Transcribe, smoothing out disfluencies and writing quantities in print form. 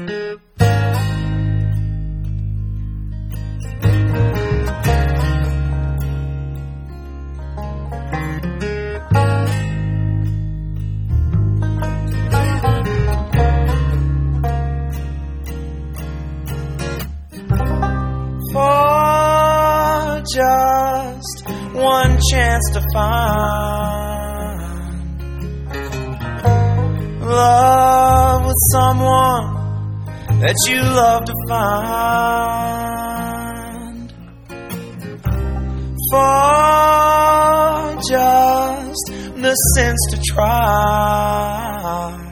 For just one chance to find love with someone that you love to find. For just the sense to try